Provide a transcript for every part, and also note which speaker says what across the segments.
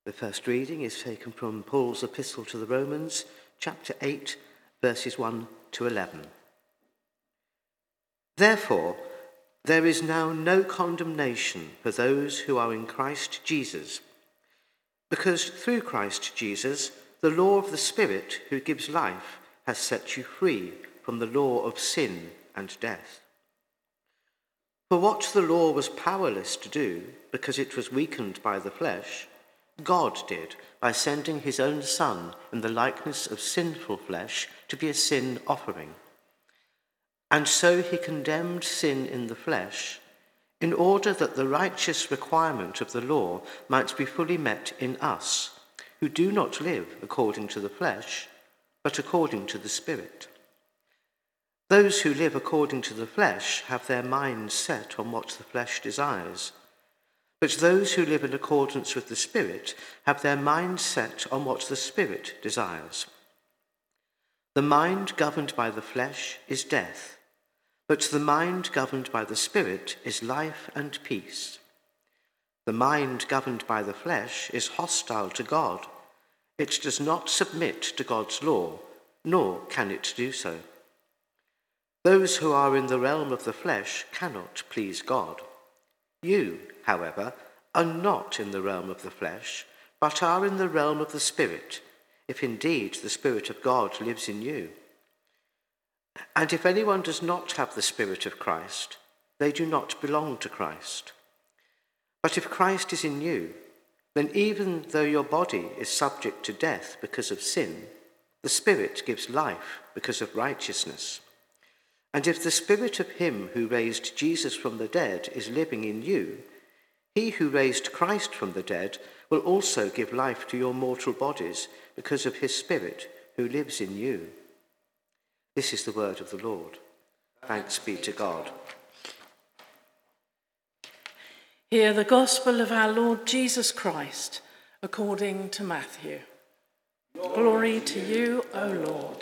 Speaker 1: The first reading is taken from Paul's epistle to the Romans, chapter 8, verses 1 to 11. Therefore, there is now no condemnation for those who are in Christ Jesus, because through Christ Jesus, the law of the Spirit who gives life has set you free from the law of sin and death. For what the law was powerless to do, because it was weakened by the flesh, God did by sending his own Son in the likeness of sinful flesh to be a sin offering. And so he condemned sin in the flesh, in order that the righteous requirement of the law might be fully met in us, who do not live according to the flesh, but according to the Spirit. Those who live according to the flesh have their minds set on what the flesh desires, but those who live in accordance with the Spirit have their minds set on what the Spirit desires. The mind governed by the flesh is death, but the mind governed by the Spirit is life and peace. The mind governed by the flesh is hostile to God. It does not submit to God's law, nor can it do so. Those who are in the realm of the flesh cannot please God. You, however, are not in the realm of the flesh, but are in the realm of the Spirit, if indeed the Spirit of God lives in you. And if anyone does not have the Spirit of Christ, they do not belong to Christ. But if Christ is in you, then even though your body is subject to death because of sin, the Spirit gives life because of righteousness. And if the Spirit of him who raised Jesus from the dead is living in you, he who raised Christ from the dead will also give life to your mortal bodies because of his Spirit who lives in you. This is the word of the Lord. Thanks be to God.
Speaker 2: Hear the gospel of our Lord Jesus Christ according to Matthew. Glory to you, O Lord.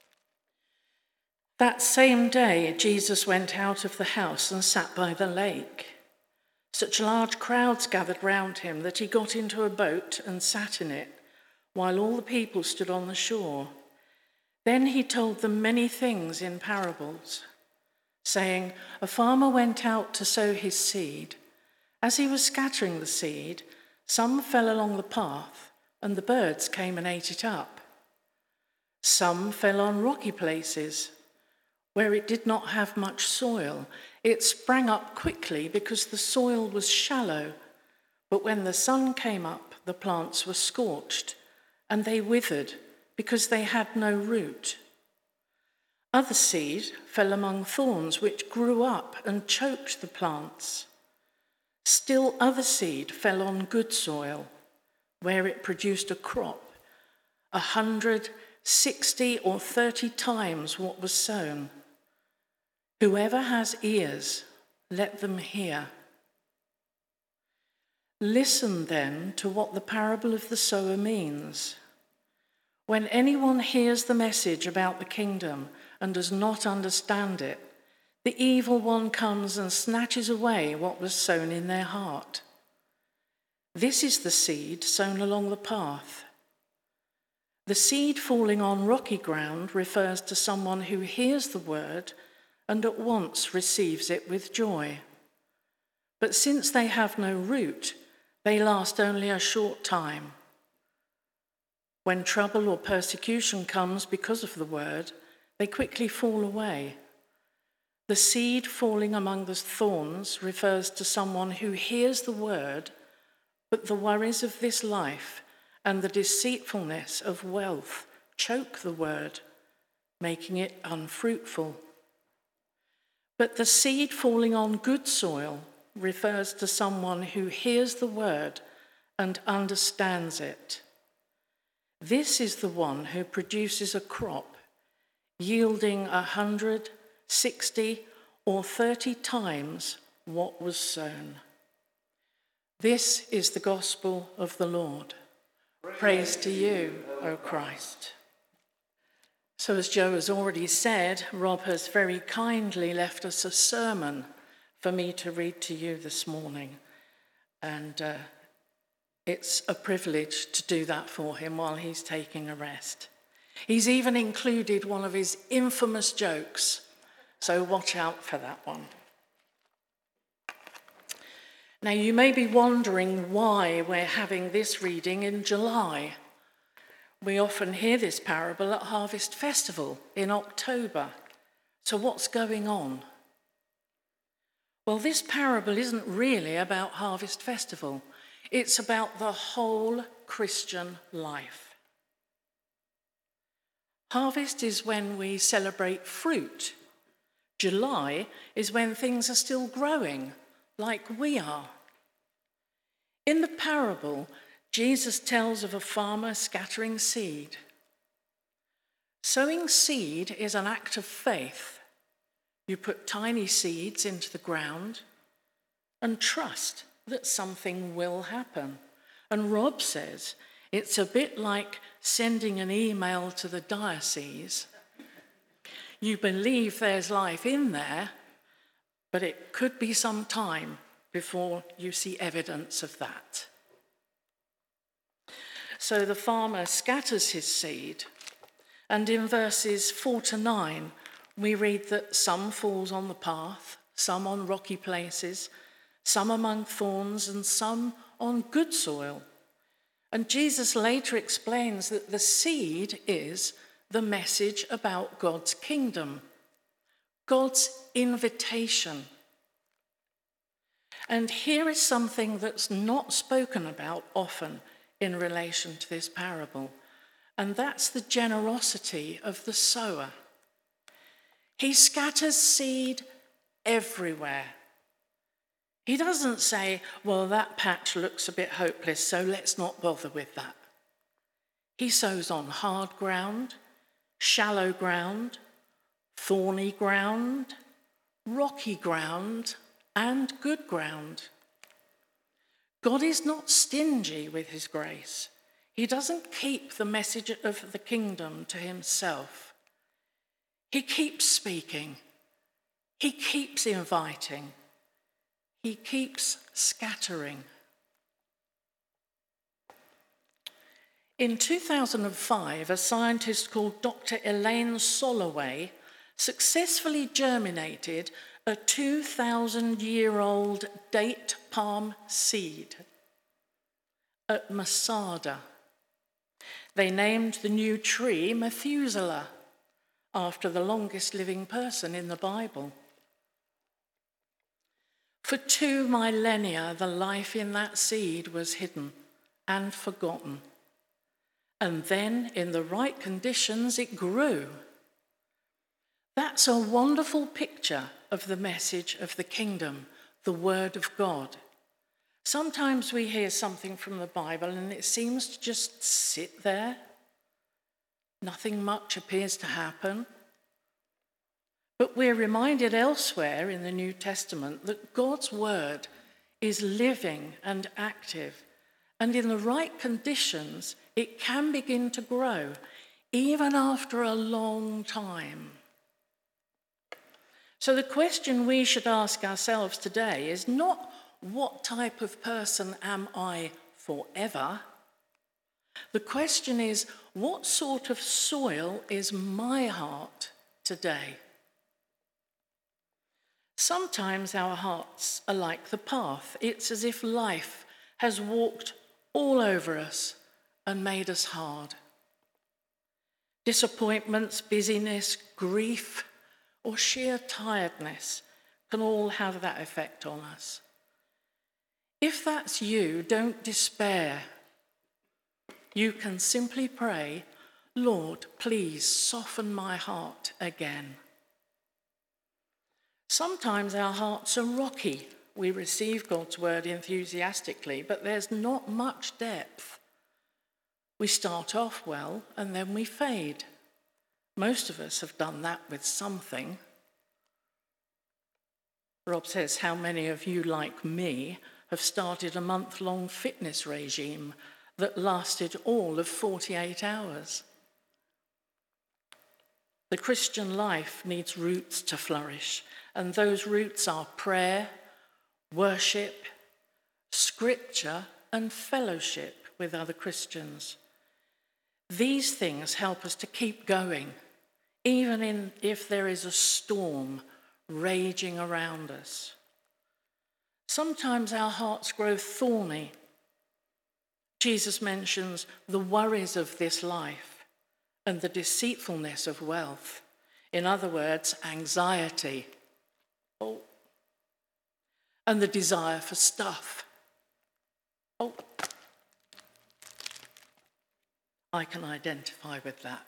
Speaker 2: That same day, Jesus went out of the house and sat by the lake. Such large crowds gathered round him that he got into a boat and sat in it, while all the people stood on the shore. Then he told them many things in parables, saying, a farmer went out to sow his seed. As he was scattering the seed, some fell along the path, and the birds came and ate it up. Some fell on rocky places, where it did not have much soil. It sprang up quickly because the soil was shallow. But when the sun came up, the plants were scorched, and they withered because they had no root. Other seed fell among thorns, which grew up and choked the plants. Still other seed fell on good soil, where it produced a crop, 100, 60, or 30 times what was sown. Whoever has ears, let them hear. Listen then to what the parable of the sower means. When anyone hears the message about the kingdom and does not understand it, the evil one comes and snatches away what was sown in their heart. This is the seed sown along the path. The seed falling on rocky ground refers to someone who hears the word and at once receives it with joy. But since they have no root, they last only a short time. When trouble or persecution comes because of the word, they quickly fall away. The seed falling among the thorns refers to someone who hears the word, but the worries of this life and the deceitfulness of wealth choke the word, making it unfruitful. But the seed falling on good soil refers to someone who hears the word and understands it. This is the one who produces a crop, yielding 100, 60, or 30 times what was sown. This is the gospel of the Lord. Praise to you, O Christ. So as Joe has already said, Rob has very kindly left us a sermon for me to read to you this morning. And It's a privilege to do that for him while he's taking a rest. He's even included one of his infamous jokes, so watch out for that one. Now, you may be wondering why we're having this reading in July. We often hear this parable at Harvest Festival in October. So what's going on? Well, this parable isn't really about Harvest Festival. It's about the whole Christian life. Harvest is when we celebrate fruit. July is when things are still growing, like we are. In the parable, Jesus tells of a farmer scattering seed. Sowing seed is an act of faith. You put tiny seeds into the ground and trust that something will happen. And Rob says it's a bit like sending an email to the diocese. You believe there's life in there, but it could be some time before you see evidence of that. So the farmer scatters his seed, and in verses 4 to 9, we read that some falls on the path, some on rocky places, some among thorns, and some on good soil. And Jesus later explains that the seed is the message about God's kingdom, God's invitation. And here is something that's not spoken about often in relation to this parable, and that's the generosity of the sower. He scatters seed everywhere. He doesn't say, well, that patch looks a bit hopeless, so let's not bother with that. He sows on hard ground, shallow ground, thorny ground, rocky ground, and good ground. God is not stingy with his grace. He doesn't keep the message of the kingdom to himself. He keeps speaking. He keeps inviting. He keeps scattering. In 2005, a scientist called Dr. Elaine Soloway successfully germinated a 2,000-year-old date palm seed at Masada. They named the new tree Methuselah, after the longest living person in the Bible. For 2 millennia, the life in that seed was hidden and forgotten. And then, in the right conditions, it grew. That's a wonderful picture of the message of the kingdom, the word of God. Sometimes we hear something from the Bible and it seems to just sit there. Nothing much appears to happen. But we're reminded elsewhere in the New Testament that God's word is living and active, and in the right conditions, it can begin to grow, even after a long time. So the question we should ask ourselves today is not, what type of person am I forever? The question is, what sort of soil is my heart today? Sometimes our hearts are like the path. It's as if life has walked all over us and made us hard. Disappointments, busyness, grief, or sheer tiredness can all have that effect on us. If that's you, don't despair. You can simply pray, Lord, please soften my heart again. Sometimes our hearts are rocky. We receive God's word enthusiastically, but there's not much depth. We start off well and then we fade. Most of us have done that with something. Rob says, how many of you, like me, have started a month-long fitness regime that lasted all of 48 hours? The Christian life needs roots to flourish, and those roots are prayer, worship, scripture, and fellowship with other Christians. These things help us to keep going, even if there is a storm raging around us. Sometimes our hearts grow thorny. Jesus mentions the worries of this life and the deceitfulness of wealth. In other words, anxiety. And the desire for stuff. I can identify with that.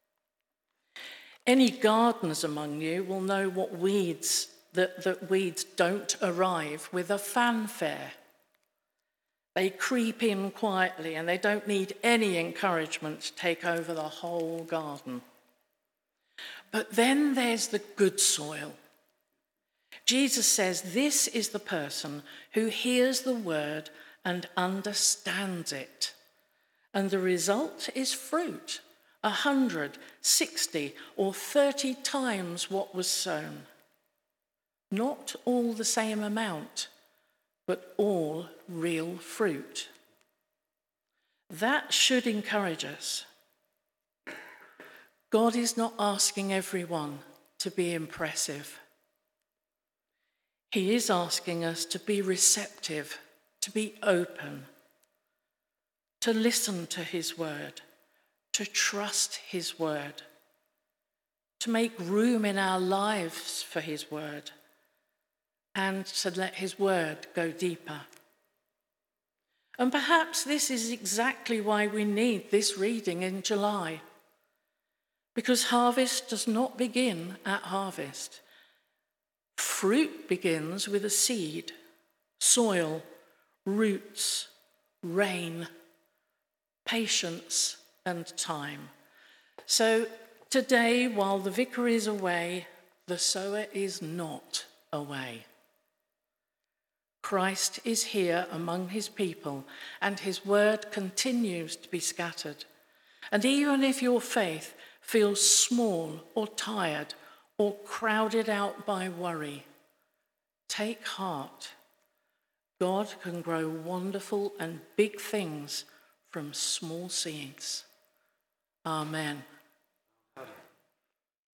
Speaker 2: Any gardeners among you will know that weeds don't arrive with a fanfare. They creep in quietly and they don't need any encouragement to take over the whole garden. But then there's the good soil. Jesus says this is the person who hears the word and understands it. And the result is fruit, 100, 60, or 30 times what was sown. Not all the same amount, but all real fruit. That should encourage us. God is not asking everyone to be impressive. He is asking us to be receptive, to be open, to listen to his word, to trust his word, to make room in our lives for his word, and to let his word go deeper. And perhaps this is exactly why we need this reading in July, because harvest does not begin at harvest. Fruit begins with a seed, soil, roots, rain, patience, and time. So today, while the vicar is away, the sower is not away. Christ is here among his people, and his word continues to be scattered. And even if your faith feels small or tired or crowded out by worry, take heart. God can grow wonderful and big things from small seeds. Amen.